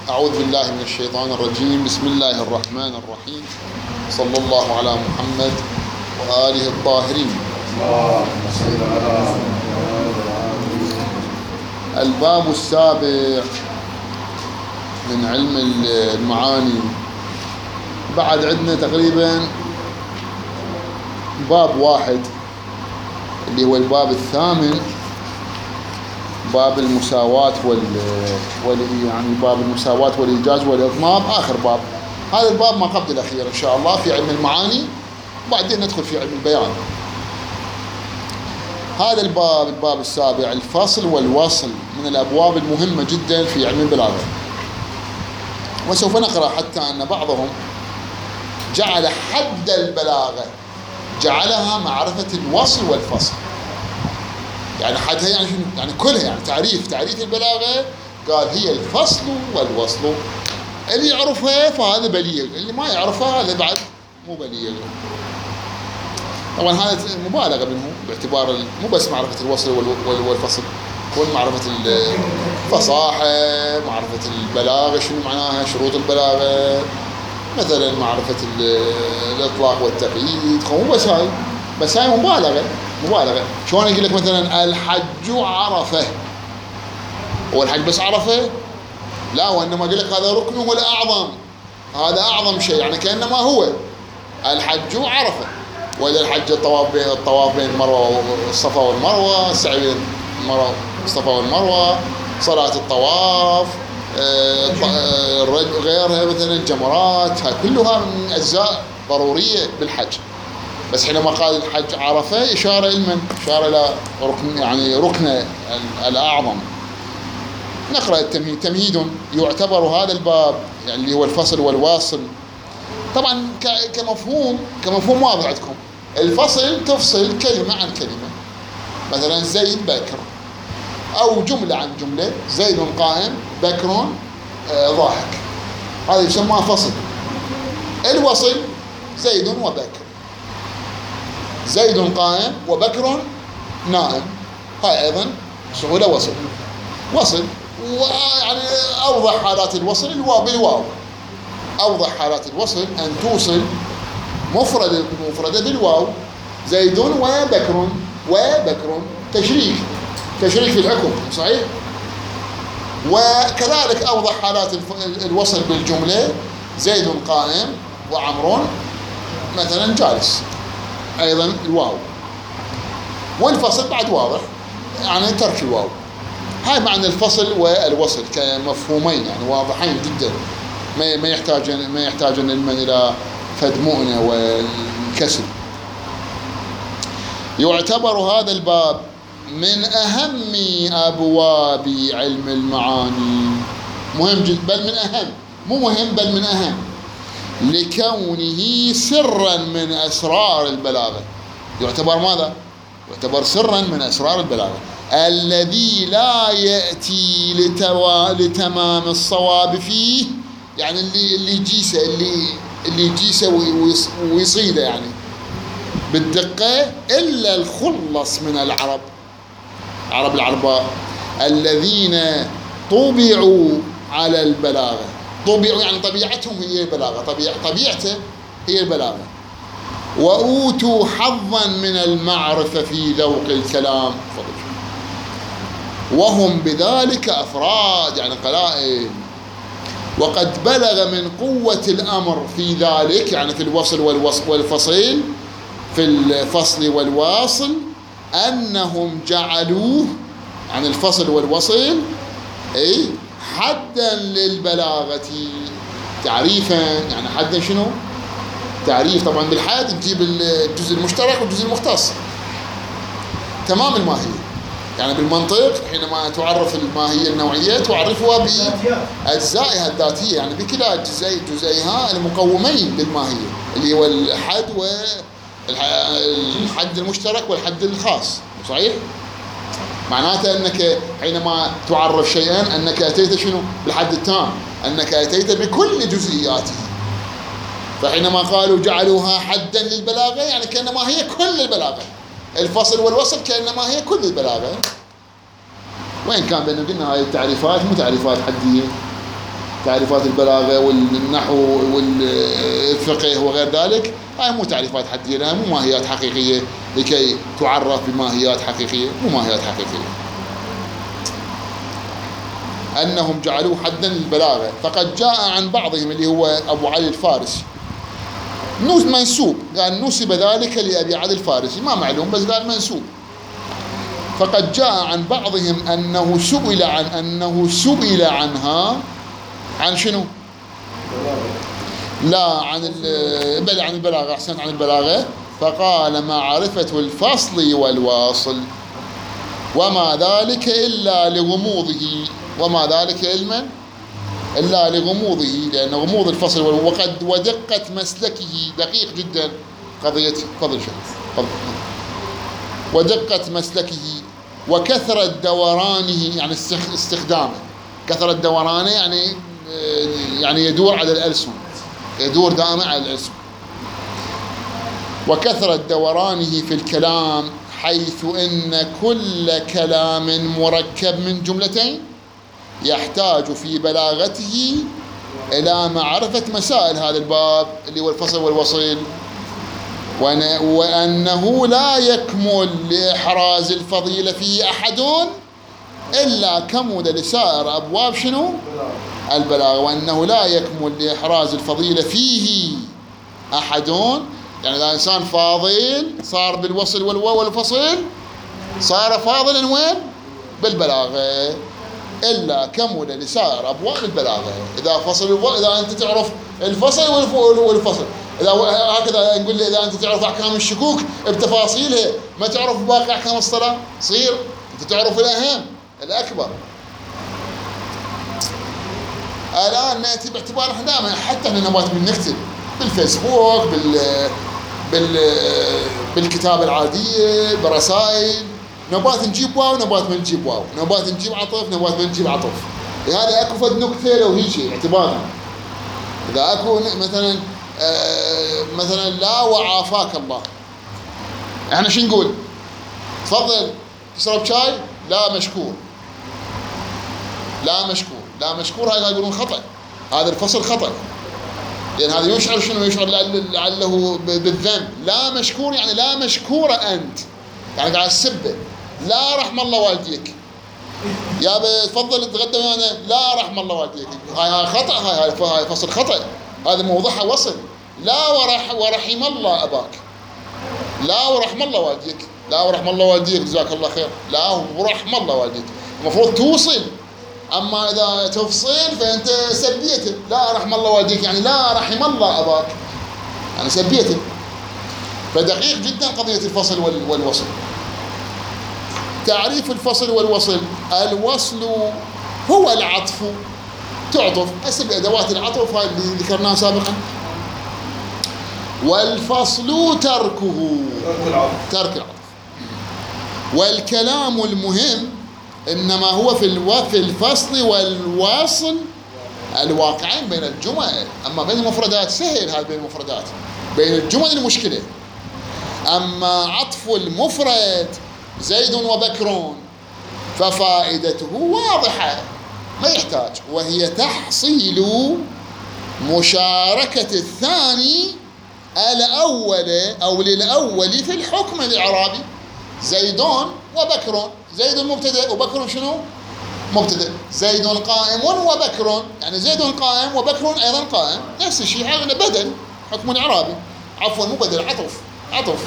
أعوذ بالله من الشيطان الرجيم. بسم الله الرحمن الرحيم. صلى الله على محمد وآله الطاهرين. الباب السابع من علم المعاني. بعد عندنا تقريبا باب واحد اللي هو الباب الثامن، باب المساواة يعني باب المساواة والإيجاز والإضمار، آخر باب. هذا الباب ما قبل الأخير إن شاء الله في علم المعاني، وبعدين ندخل في علم البيان. هذا الباب السابع، الفصل والوصل، من الأبواب المهمة جدا في علم البلاغة. وسوف نقرأ حتى أن بعضهم جعل حد البلاغة جعلها معرفة الوصل والفصل. يعني حدها يعني شنو؟ يعني كلها، يعني تعريف البلاغة قال هي الفصل والوصل. اللي يعرفها فهذا بليغ، اللي ما يعرفها هذا بعد مو بليغ. طبعا هذا مبالغة منه، باعتبار مو بس معرفة الوصل والفصل، كل معرفة الفصاحة، معرفة البلاغة شنو معناها، شروط البلاغة، مثلا معرفة الإطلاق والتقييد. مو بس هاي مبالغة. شلون يقول لك مثلا الحج عرفة، هو الحج بس عرفة؟ لا، وإنما يقول لك هذا ركنه الأعظم، هذا أعظم شيء، يعني كأنما هو الحج عرفة. وإذا الحج الطواف بين المروة والصفا والمروة، السعي بين المروة والصفا والمروة، صلاة الطواف، غيرها مثلا الجمرات، هاي كلها من أجزاء ضرورية بالحج. بس حينما قال الحج عرفة إشارة إلى ركن، يعني ركن الأعظم. نقرأ التمهيد. تمهيد: يعتبر هذا الباب يعني اللي هو الفصل والواصل، طبعا كمفهوم واضح عندكم. الفصل تفصل كلمة عن كلمة، مثلا زيد بكر، أو جملة عن جملة، زيد قائم بكر ضاحك، هذا يسمى فصل. الوصل زيد وبكر، زيد قائم وبكر نائم، هاي أيضا سهولة وصل. ويعني أوضح حالات الوصل بالواو. أوضح حالات الوصل أن توصل مفردة بالواو، زيد وبكر، تشريك في الحكم، صحيح؟ وكذلك أوضح حالات الوصل بالجملة، زيد قائم وعمر مثلا جالس، أيضا الواو. والفصل بعد واضح، يعني ترك الواو. هاي معنى الفصل والوصل كمفهومين يعني واضحين جدا، ما يحتاج العلم إلى فد مؤنة والكسر. يعتبر هذا الباب من أهم أبواب علم المعاني، مهم جدا، بل من أهم، مو مهم بل من أهم، لكونه سرا من أسرار البلاغة. يعتبر ماذا؟ يعتبر سرا من أسرار البلاغة، الذي لا يأتي لتمام الصواب فيه، يعني اللي يجيسه ويصيده يعني بالدقة، إلا الخلص من عرب العرباء الذين طبعوا على البلاغة. طبعوا يعني طبيعتهم هي البلاغة، طبيعته هي البلاغة. وأوتوا حظا من المعرفة في ذوق الكلام، وهم بذلك أفراد يعني قلائل. وقد بلغ من قوة الأمر في ذلك، يعني في الوصل والفصل، في الفصل والواصل، أنهم جعلوه يعني الفصل والوصل حدا للبلاغة، تعريفا. يعني حدا شنو؟ تعريف. طبعا بالحد نجيب الجزء المشترك والجزء المختص، تمام الماهية. يعني بالمنطق حينما تعرف الماهية النوعية تعرفها بأجزائها الذاتية، يعني بكلا جزئيها المقومين للماهية، اللي هو الحد والحد المشترك والحد الخاص، صحيح؟ معناته أنك حينما تعرف شيئا أنك أتيت شنو؟ بالحد التام، أنك أتيت بكل جزئياته. فحينما قالوا جعلوها حدا للبلاغة يعني كأنما هي كل البلاغة. الفصل والوصل كأنما هي كل البلاغة. وين كان بأنه قلنا هاي التعريفات مو تعريفات حدية، تعريفات البلاغة والنحو والفقه وغير ذلك، هاي مو تعريفات حدية لها، مو ماهيات حقيقية لكي تعرف بماهيات حقيقية، مو ماهيات حقيقية. أنهم جعلوه حدا للبلاغة. فقد جاء عن بعضهم اللي هو أبو علي الفارسي منسوب، قال نسب ذلك لأبي علي الفارسي، ما معلوم بس قال منسوب. فقد جاء عن بعضهم أنه سئل عنها، عن شنو؟ لا عن البلاغة، أحسن، عن البلاغة. فقال معرفة الفصل والواصل وما ذلك إلا لغموضه، وما ذلك علما إلا لغموضه، لأن غموض الفصل ودقة مسلكه، دقيق جدا قضية فضل شيخ، ودقة مسلكه وكثرة دورانه، يعني استخدامه، كثرة دورانه يعني يدور على الألسن، يدور دائما على الألسن. وكثرة دورانه في الكلام، حيث إن كل كلام مركب من جملتين يحتاج في بلاغته إلى معرفة مسائل هذا الباب اللي هو الفصل والوصل، وأنه لا يكمل لإحراز الفضيلة فيه أحد إلا كمل لسائر أبواب شنو؟ البلاغة. وأنه لا يكمل لإحراز الفضيلة فيه أحد، يعني إذا إنسان فاضل صار بالوصل والفصل صار فاضلا وين؟ بالبلاغة، إلا كمل لسائر أبواب البلاغة. إذا أنت تعرف الفصل والفصل، إذا هكذا نقول إذا أنت تعرف أحكام الشكوك بتفاصيلها، ما تعرف باقي أحكام الصلاة، صغير، أنت تعرف الأهم الأكبر. الآن نأتي باعتبار إحنا دائما حتى إحنا نبغى نكتب بالفيسبوك، بالكتابة العادية، بالرسائل، نبات نجيب واو، نبات ما نجيب واو، نبات نجيب عطف، نبات ما نجيب عطف. هذا اكو فد نكته لو هيك اعتبارا. اذا اكو مثلا لا وعافاك الله، احنا شو نقول؟ تفضل تشرب شاي؟ لا مشكور، لا مشكور، لا مشكور، هاي يقولون خطأ، هذا الفصل خطأ، لأن هذا يشعر شنو؟ يشعر لعله بالذنب. لا مشكور يعني لا مشكورة أنت، يعني قاعد تسبه. لا رحم الله والديك، يا تفضل تغدى ويانا، لا رحم الله والديك، هاي خطأ، هاي فصل خطأ، هذا موضوعها وصل. لا ورحم الله أباك، لا ورحم الله والديك، لا ورحم الله والديك جزاك الله خير، لا ورحم الله والديك، المفروض توصل. أما إذا تفصل فأنت سبيته، لا رحم الله والديك يعني لا رحم الله أباك، يعني سبيته. فدقيق جدا قضية الفصل والوصل. تعريف الفصل والوصل: الوصل هو العطف، تعطف حسب أدوات العطف هاي اللي ذكرناها سابقا. والفصل تركه، ترك العطف. والكلام المهم إنما هو في الفصل والوصل الواقعين بين الجمل. أما بين المفردات سهل، هذا بين المفردات، بين الجمل المشكلة. أما عطف المفرد زيد وبكر ففائدته واضحة ما يحتاج، وهي تحصيل مشاركة الثاني الأول أو للأول في الحكم الإعرابي. زيد وبكر، زيد مبتدأ وبكر شنو؟ مبتدأ. زيد قائم وبكر، يعني زيد قائم وبكر أيضا قائم، نفس الشيء، هذا بدل حكم إعرابي، عفوا مو بدل، عطف.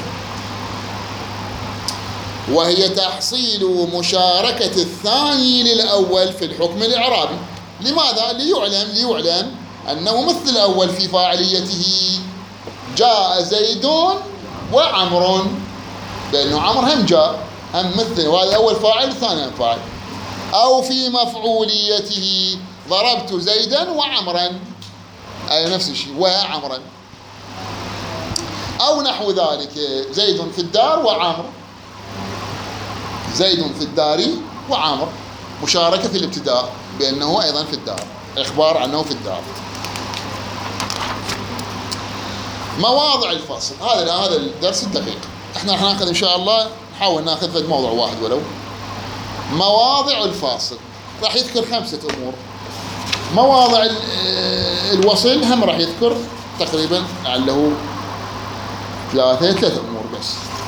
وهي تحصيل مشاركة الثاني للأول في الحكم الإعرابي. لماذا؟ ليعلم أنه مثل الأول في فاعليته. جاء زيد وعمر، بأنه عمر هم جاء، هم مثل، وهذا أول فاعل ثاني فاعل. أو في مفعوليته ضربت زيدا وعمرا، أي نفس الشيء، وعمرا. أو نحو ذلك، زيد في الدار وعمر، زيد في الدار وعمر، مشاركة في الابتداء بأنه أيضا في الدار، إخبار عنه في الدار. مواضع الفصل، هذا الدرس الدقيق. احنا راح ناخذ ان شاء الله، نحاول ناخذ موضوع واحد ولو. مواضع الفاصل راح يذكر 5 أمور. مواضع الوصل هم راح يذكر تقريبا لعله ثلاث أمور بس.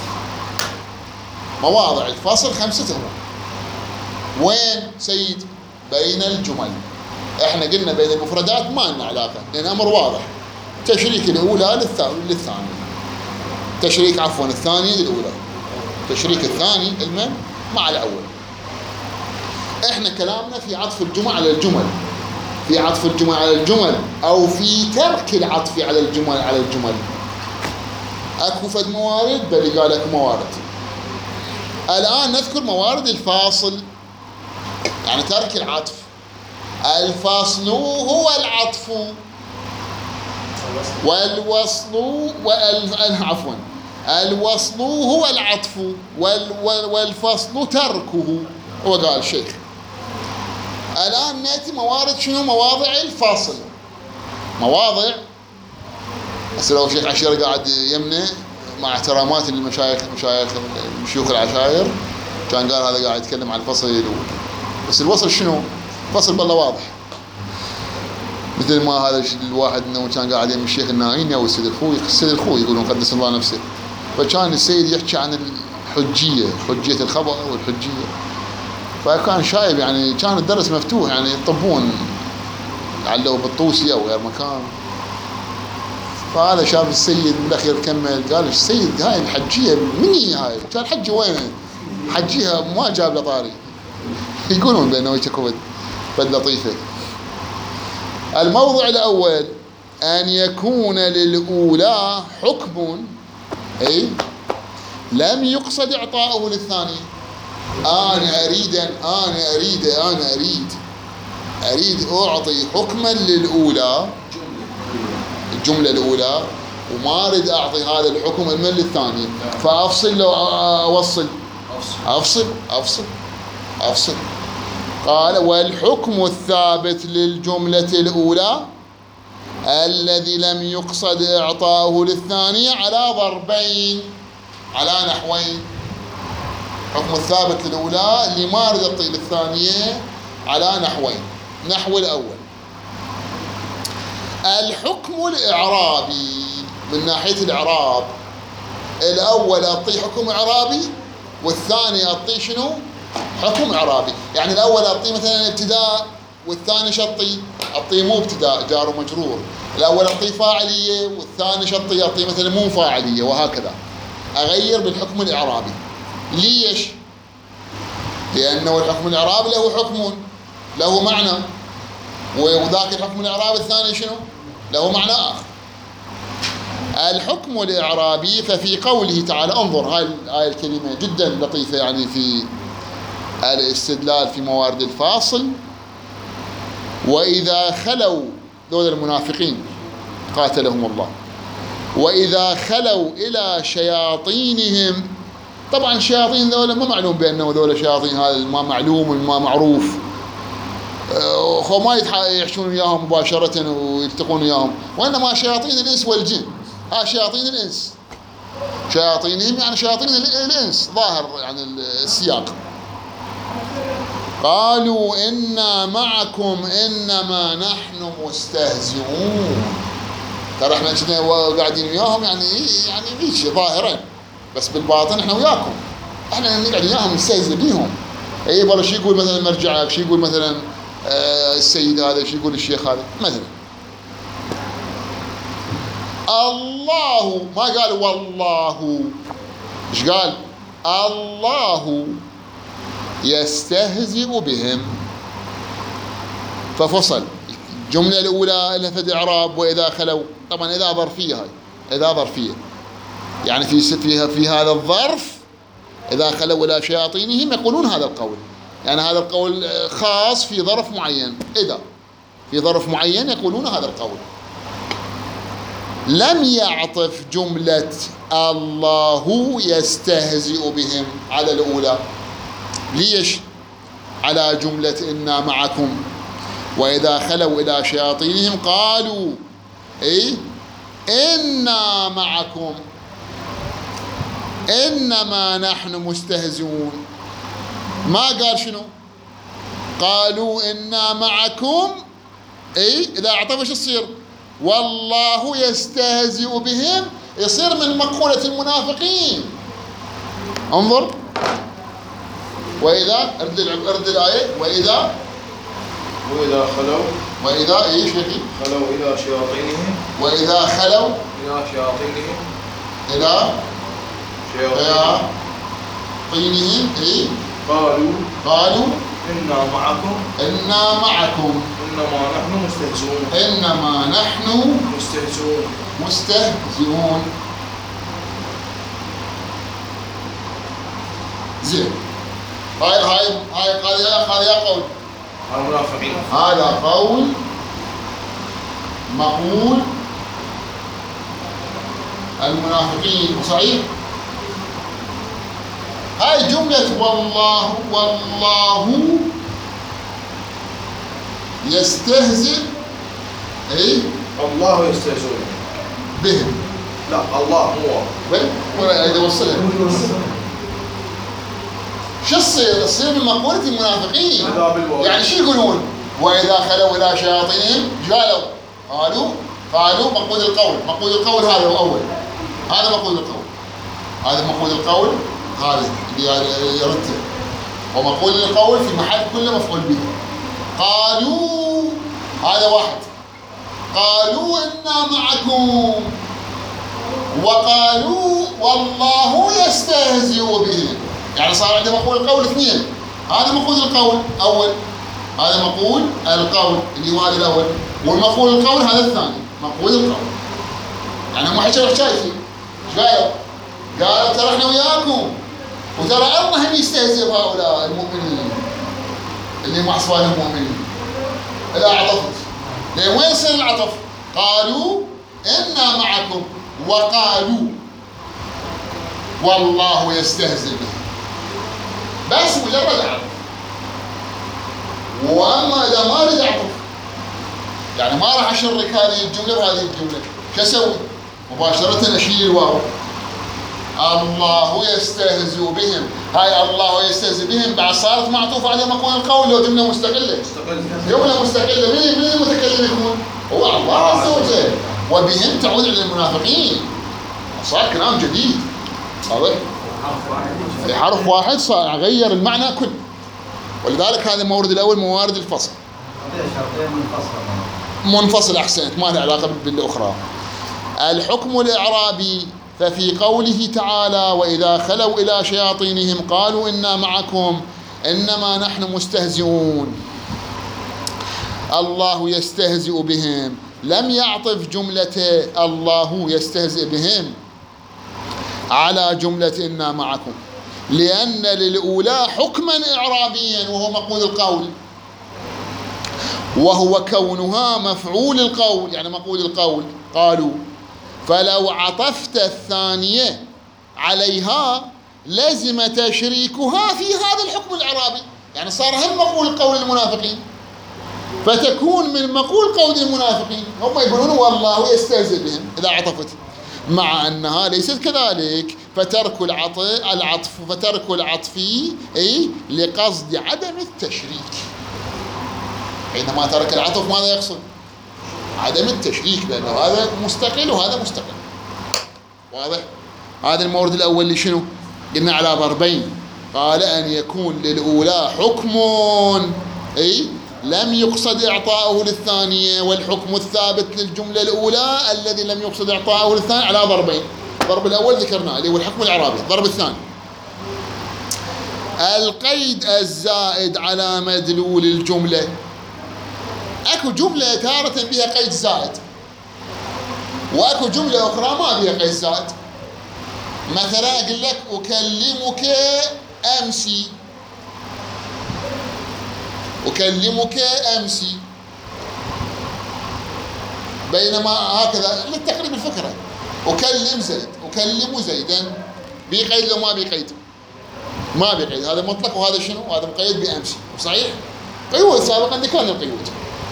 مواضع الفصل 5 أمور. وين سيد؟ بين الجمل. احنا قلنا بين المفردات ما لنا علاقة، لأن أمر واضح. تشريك الأولى للثانية، تشريك عفوا الثانية للأولى، تشريك الثاني المن مع الأول. احنا كلامنا في عطف الجمل على الجمل، في عطف الجمل على الجمل أو في ترك العطف على الجمل. اكو فد موارد بل قال لك موارد. الآن نذكر موارد الفاصل، يعني ترك العطف. الفاصل هو العطف، والوصل عفوا الوصل هو العطف والفصل تركه. هو قال الشيخ. الآن نأتي موارد شنو؟ مواضع الفاصل. مواضع هسه لو شيخ عشيرة قاعد يمنه مع احترامات المشايخ شيوخ العشائر كان قال هذا قاعد يتكلم عن الفصل الأول، بس الوصل شنو؟ الفصل بالله واضح. مثل ما هذا الواحد انه كان قاعد يم الشيخ الناعيني او السيد الخوي يقولون قدس الله نفسه، فكان السيد يحكي عن حجية الخبر والحجية، فكان شايب يعني كان الدرس مفتوح يعني يطبون لعله بالطوسي او غير مكان. فهذا شاف السيد بالاخير كمل قال السيد هاي الحجية مني هاي؟ كان حجي وين؟ حجيها ما جاب له طاري. يقولون بانه يتكون بد لطيفة. الموضع الأول أن يكون للأولى حكم لم يقصد إعطاؤه للثانية. أنا أريد أعطي حكما للأولى، الجملة الأولى، وما أريد أعطي هذا الحكم من للثانية، فأفصل لو أوصل أفصل. قال والحكم الثابت للجملة الأولى الذي لم يقصد إعطاؤه للثانية على ضربين، على نحوين. حكم الثابت للأولى اللي ما أريد أعطيه للثانية على نحوين. نحو الأول الحكم الإعرابي من ناحية الإعراب، الأول أعطيه حكم إعرابي والثاني أعطيه شنو؟ حكم إعرابي. يعني الأول أعطيه مثلا ابتداء والثاني شطي، أعطيه مو ابتداء جار ومجرور. الأول أعطيه فاعلية والثاني شطي أعطيه مثلا مو فاعلية، وهكذا أغير بالحكم الإعرابي. ليش؟ لأنه الحكم الإعرابي له حكم له معنى، وذاك الحكم الإعرابي الثاني شنو؟ له معنى آخر. الحكم الإعرابي ففي قوله تعالى، انظر هاي الكلمة جدا لطيفة يعني في الاستدلال في موارد الفاصل. وإذا خلوا، دول المنافقين قاتلهم الله، وإذا خلوا إلى شياطينهم. طبعا الشياطين ذولا ما معلوم بأنه ذولا شياطين، هذا ما معلوم وما معروف، خو ما يحشون وياهم مباشرة ويلتقون وياهم، وإنما شياطين الإنس والجن. شياطين الإنس، شياطينهم يعني شياطين الإنس، ظاهر يعني السياق. قالوا إنا معكم إنما نحن مستهزئون. ترى احنا كنا قاعدين وياهم يعني هيك ظاهرا، بس بالباطن احنا وياكم، احنا نقعد وياهم نستهزئ بيهم. برا شو يقول مثلا مرجعك، شو يقول مثلا السيد هذا، شو يقول الشيخ هذا مثلا. الله ما قال والله، ايش قال؟ الله يستهزئ بهم. ففصل الجملة الأولى لها فد إعراب وإذا خلوا، طبعا إذا ظرفية، هاي إذا ظرفية يعني في هذا الظرف إذا خلوا إلى شياطينهم يقولون هذا القول، يعني هذا القول خاص في ظرف معين، إذا في ظرف معين يقولون هذا القول. لم يعطف جملة الله يستهزئ بهم على الأولى. ليش؟ على جملة إنا معكم وإذا خلوا إلى شياطينهم قالوا إنا معكم إنما نحن مستهزئون. ما قال شنو؟ قالوا إنا معكم اي اذا اعطف ايش تصير؟ والله يستهزئ بهم، يصير من مقولة المنافقين. انظر، وإذا ارد الآية، وإذا خلوا، وإذا ايش فيكي؟ خلوا إلى شياطينهم، وإذا خلوا إلى شياطينهم، إلى شياطينهم شياطينهم اي قالوا إنا معكم إنما نحن مستهزئون. إنما نحن مستهزئون. زين، هذا قول المنافقين، هذا قول مقول المنافقين، صحيح؟ هاي جملة والله يستهزئ الله يستهزئ بهم. لا، الله هو إذا وصلها شو تصير؟ تصير من مقولة المنافقين. يعني شو يقولون؟ وإذا خلوا إلى شياطينهم قالوا مقول القول هذا الأول، هذا مقول القول هذا اللي يرده، ومقول القول في محل كله مفعول به. قالوا هذا واحد، قالوا إنا معكم، وقالوا والله يستهزئ بهم. يعني صار عندنا مقول القول اثنين، هذا مقول القول أول، هذا مقول القول اللي هو هذا الأول، والمقول القول هذا الثاني مقول القول. يعني هم حكوا شايفين ايش قالوا ترى احنا وياكم، وترى الله هم يستهزئ بهؤلاء المؤمنين اللي مع اصوات المؤمنين. إذا عطفت لين وين يصير العطف؟ قالوا إنا معكم، وقالوا والله يستهزئ بهم، بس مجرد عطف. واما اذا ما اريد اعطف، يعني ما راح اشرك هذه الجمله بهذه الجمله، شو اسوي؟ مباشره اشيل الواو. الله يستهزئ بهم، هاي الله يستهزئ بهم بعد صارت معطوفه على مقول القول، لو جمله مستقله. جمله مستقله، من المتكلم يكون؟ هو الله عز وجل. وبهم تعود على المنافقين، صار كلام جديد. واضح؟ في حرف واحد صار غير المعنى كله، ولذلك هذا المورد الاول موارد الفصل. منفصل، احسنت، ما له علاقه بالاخرى. الحكم الاعرابي، ففي قوله تعالى واذا خلوا الى شياطينهم قالوا انا معكم انما نحن مستهزئون، الله يستهزئ بهم، لم يعطف جملة الله يستهزئ بهم على جملة إنا معكم، لأن للأولى حكما إعرابيا وهو مقول القول، وهو كونها مفعول القول، يعني مقول القول قالوا. فلو عطفت الثانية عليها لزم تشريكها في هذا الحكم الإعرابي، يعني صار هم مقول قول المنافقين، فتكون من مقول قول المنافقين. هم يقولون والله يستهزئ بهم إذا عطفت، مع أنها ليست كذلك، فترك العطف لقصد عدم التشريك. حينما ترك العطف ماذا يقصد؟ عدم التشريك، لأنه هذا مستقل وهذا مستقل. واضح؟ هذا المورد الأول اللي شنو؟ قلنا على ضربين، قال أن يكون للأولى حكم لم يقصد إعطاؤه للثانية، والحكم الثابت للجملة الأولى الذي لم يقصد إعطاؤه للثانية على ضربين. الضرب الأول ذكرناه اللي هو الحكم الإعرابي. الضرب الثاني القيد الزائد على مدلول الجملة. أكو جملة تارة بها قيد زائد، وأكو جملة أخرى ما بها قيد زائد. مثلا أقول لك أكلمك أمسي، أكلمك أمسي، بينما هكذا للتقريب الفكرة. أكلم زيد، أكلم زيدا، بقيد لو ما بقيد؟ ما بقيد، هذا مطلق وهذا شنو؟ وهذا مقيد بأمسي، صحيح؟ قيود سابقا ذكرنا القيود.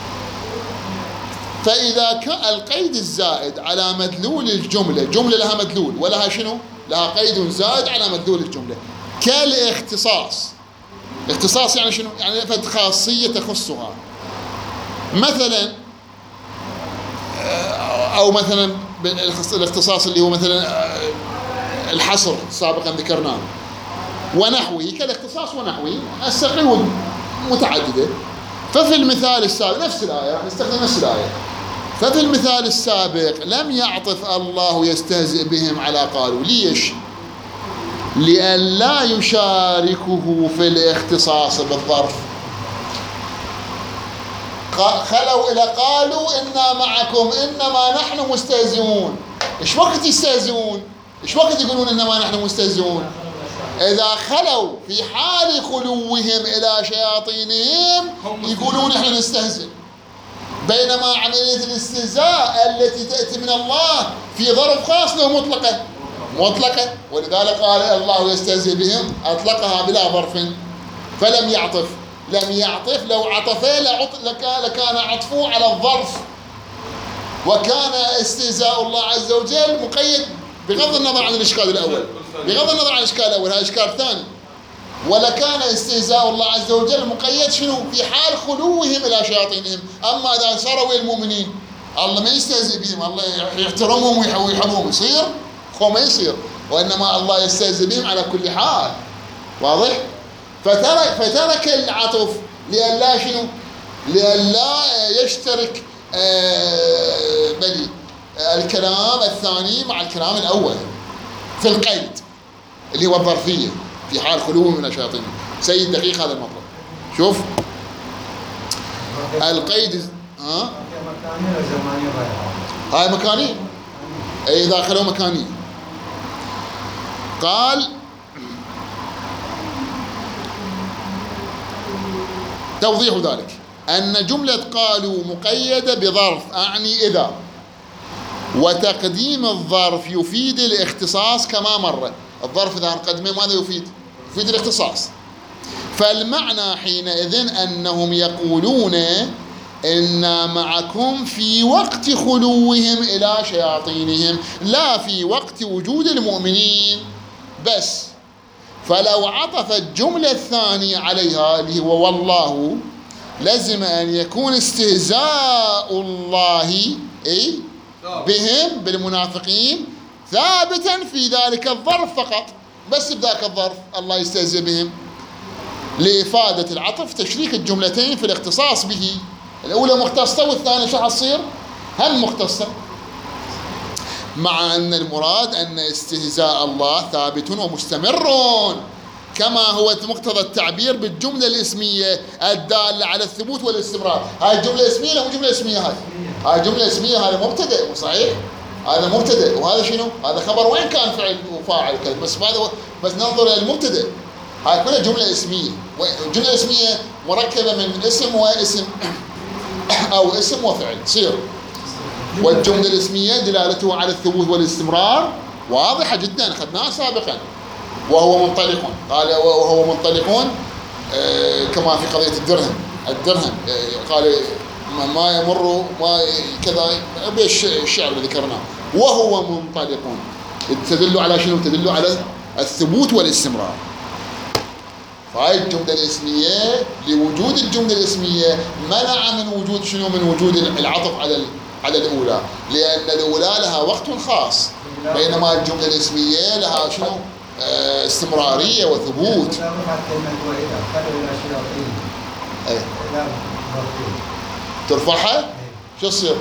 فإذا كان القيد الزائد على مدلول الجملة، جملة لها مدلول ولها شنو؟ لها قيد زائد على مدلول الجملة، كالاختصاص. اختصاص يعني شنو؟ يعني فد خاصية تخصها. مثلا أو مثلا الاختصاص اللي هو مثلا الحصر سابقا ذكرناه ونحوه كالاختصاص ونحوه، السقي متعددة. ففي المثال السابق نفس الآية، نستخدم نفس الآية. ففي المثال السابق لم يعطف الله يستهزئ بهم على قالوا. ليش؟ لئلا يشاركه في الاختصاص بالظرف. خلوا إلى قالوا إنا معكم إنما نحن مستهزئون. إيش وقت يستهزئون؟ إيش وقت يقولون إنما نحن مستهزئون؟ إذا خلوا في حال خلوهم إلى شياطينهم يقولون إحنا نستهزئ. بينما عملية الاستهزاء التي تأتي من الله في ظرف خاص له مطلقة، ولذلك قال الله يستهزئ بهم، أطلقها بلا ظرف فلم يعطف. لم يعطف، لو عطفه لكان عطفه على الظرف، وكان استهزاء الله عز وجل مقيد بغض النظر عن الإشكال الأول، هذا إشكال ثاني. ولكان استهزاء الله عز وجل مقيد شنو؟ في حال خلوهم إلى شياطينهم. أما إذا صاروا المؤمنين الله ما يستهزئ بهم، الله يحترمهم ويحبهم، يصير هو ما يصير، وإنما الله يستهزئ بهم على كل حال. واضح؟ فترك العطف لئلا شنو؟ لئلا يشترك الكلام الثاني مع الكلام الأول في القيد اللي هو الظرفية في حال خلوه من الشياطين. سيد دقيق هذا المطلب. شوف القيد هاي مكاني، إذا خلوا مكاني. قال توضيح ذلك أن جملة قالوا مقيدة بظرف، أعني إذا، وتقديم الظرف يفيد الاختصاص كما مر. الظرف إذا نقدمه ماذا يفيد؟ يفيد الاختصاص. فالمعنى حينئذ أنهم يقولون إنا معكم في وقت خلوهم إلى شياطينهم، لا في وقت وجود المؤمنين بس. فلو عطف الجملة الثانية عليها اللي هو والله، لازم أن يكون استهزاء الله بهم بالمنافقين ثابتا في ذلك الظرف فقط، بس بذاك الظرف الله يستهزئ بهم، لإفادة العطف تشريك الجملتين في الاختصاص به. الأولى مختصة والثانية شو حتصير؟ هم مختصة، مع أن المراد أن استهزاء الله ثابت ومستمر كما هو مقتضى التعبير بالجملة الاسمية الدالة على الثبوت والاستمرار. هاي الجملة اسمية لا مو جملة اسمية، هاي جملة اسمية، هذا مبتدأ صحيح، هذا مبتدأ، وهذا شنو؟ هذا خبر وين كان فعل وفاعل كذا، بس ننظر إلى المبتدأ. هاي كلها جملة اسمية، والجملة الاسمية مركبة من اسم واسم أو اسم وفعل تصير. والجملة الاسمية دلالته على الثبوت والاستمرار واضحة جدا، أخذناها سابقا. وهو منطلق، قال وهو منطلق كما في قضية الدرهم قال ما يمر ما كذا بالشعر اللي ذكرناه، وهو منطلق تدل على شنو؟ تدل على الثبوت والاستمرار. فهاي الجملة الاسمية لوجود الجملة الاسمية منع من وجود شنو؟ من وجود العطف على الأولى، لأن الأولى لها وقت خاص، بينما الجملة الاسمية لها شنو؟ استمرارية وثبوت. أي. ترفعها؟ شو يصير؟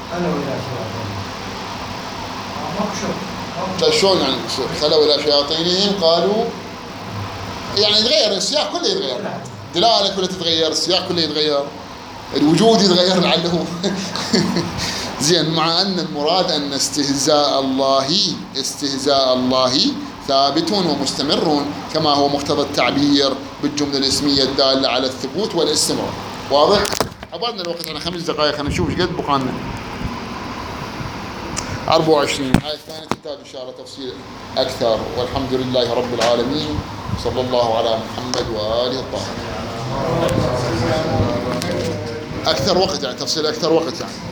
شلون يعني؟ خلوا إلى شياطينهم قالوا، يعني يتغير السياق كله، يتغير الدلالة كلها تتغير، السياق كله يتغير، الوجود يتغير لعله زين. مع أن المراد أن استهزاء الله ثابت ومستمر كما هو مقتضى التعبير بالجملة الاسمية الدالة على الثبوت والاستمرار. واضح؟ عبرنا الوقت على 5 دقائق، خلينا نشوف ايش قد بقانا. 24 هاي الثانية تحتاج إن شاء الله تفصيل أكثر. والحمد لله رب العالمين، صلى الله على محمد وآله الطاهرين. أكثر وقت يعني تفصيل أكثر وقت يعني.